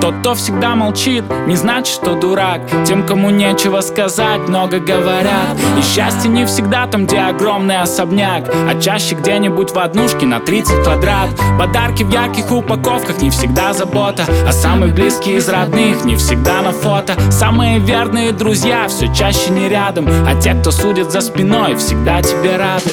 Тот, кто всегда молчит, не значит, что дурак. Тем, кому нечего сказать, много говорят. И счастье не всегда там, где огромный особняк, а чаще где-нибудь в однушке на 30 квадрат. Подарки в ярких упаковках не всегда забота, а самые близкие из родных не всегда на фото. Самые верные друзья все чаще не рядом, а те, кто судят за спиной, всегда тебе рады.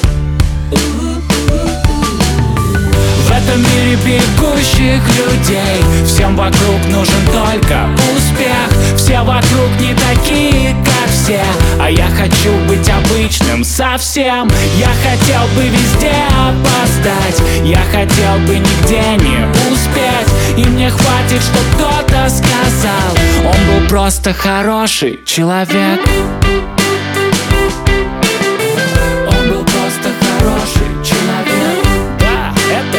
В этом мире бегущих людей всем вокруг нужен только успех. Все вокруг не такие, как все, а я хочу быть обычным совсем. Я хотел бы везде опоздать, я хотел бы нигде не успеть. И мне хватит, что кто-то сказал, он был просто хороший человек. Он был просто хороший человек. Да, это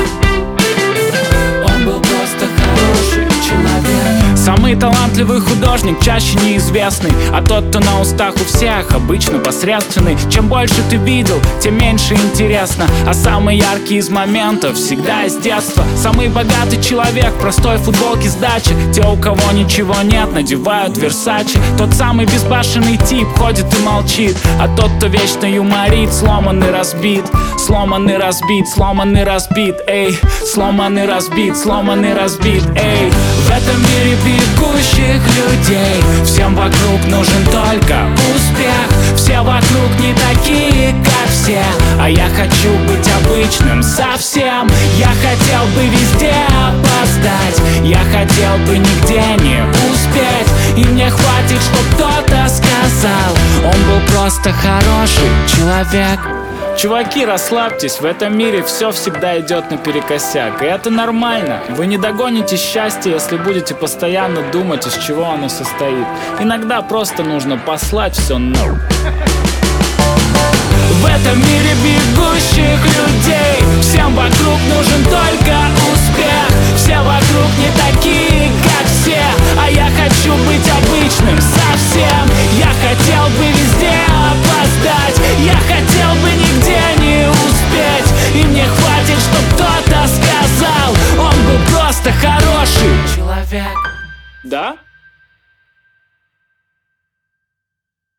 я. Он был просто хороший человек. Самый талантливый художник чаще неизвестный, а тот, кто на устах у всех, обычно посредственный. Чем больше ты видел, тем меньше интересно, а самый яркий из моментов всегда из детства. Самый богатый человек в простой футболке с дачи. Те, у кого ничего нет, надевают Версачи. Тот самый безбашенный тип ходит и молчит, а тот, кто вечно юморит, сломанный, разбит. Сломанный, разбит, сломанный, разбит, эй. Сломанный, разбит, сломанный, разбит, эй. В этом мире бегущих людей всем вокруг нужен только успех. Все вокруг не такие, как все, а я хочу быть обычным совсем. Я хотел бы везде опоздать, я хотел бы нигде не успеть. И мне хватит, что кто-то сказал, он был просто хороший человек. Чуваки, расслабьтесь, в этом мире все всегда идет наперекосяк, и это нормально. Вы не догоните счастье, если будете постоянно думать, из чего оно состоит. Иногда просто нужно послать все нахуй. В этом мире бегущих людей всем вокруг нужен только успех. Все вокруг не такие, как все, а я хочу быть обычным совсем. Я хотел бы везде опоздать, я хотел бы нигде не успеть. И мне хватит, что кто-то сказал, он был просто хороший человек. Да?